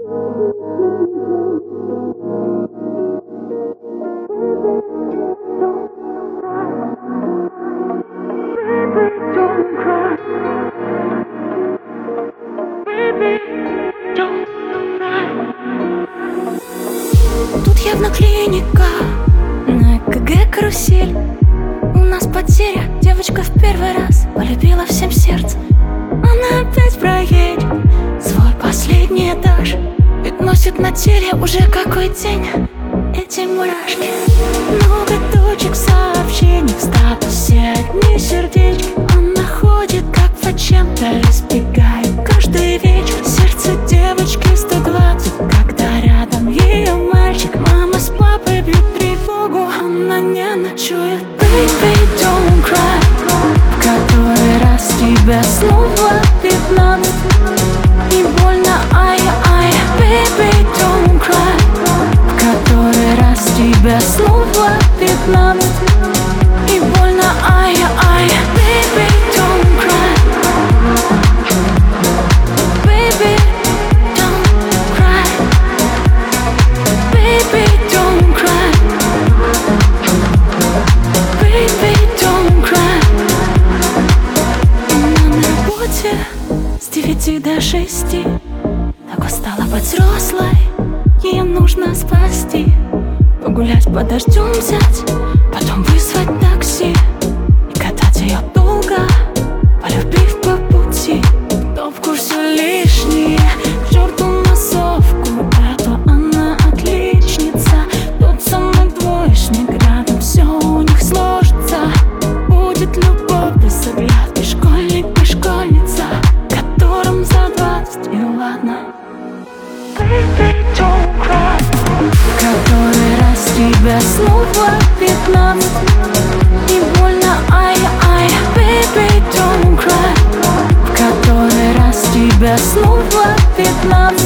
Тут явно клиника, на ЭКГ карусель. У нас потеря, девочка в первый раз полюбила всем сердцем. Она опять проедет свой последний этаж, ведь носит на теле уже какой день эти мурашки. Много точек в сообщениях, в статусе одни сердечки. Она ходит как по чем-то, избегает каждый вечер. Сердце девочки 120, когда рядом ее мальчик. Мама с папой бьют тревогу, она не ночует. Baby, don't cry, в который раз тебя снова 15. И больно, ай-ай. Baby, don't cry, в который раз тебя снова 15. И больно, ай-ай. Baby, don't cry. Baby, don't cry. Baby, don't cry. Baby, don't cry. Она на работе с 9 до 6. Так устала быть взрослой, ее нужно спасти. Погулять под дождем взять, потом вызвать такси и катать ее долго, полюбив по пути. Кто в курсе лишние, к черту массовку. Это она отличница, тот самый двоечник. Рядом все у них сложится, будет любовь без оглядки. Школьник и школьница, которым за 20, и ладно. Baby, don't cry, в который раз тебя снова 15. И больно, ай-ай. Baby, don't cry, в который раз тебя снова 15.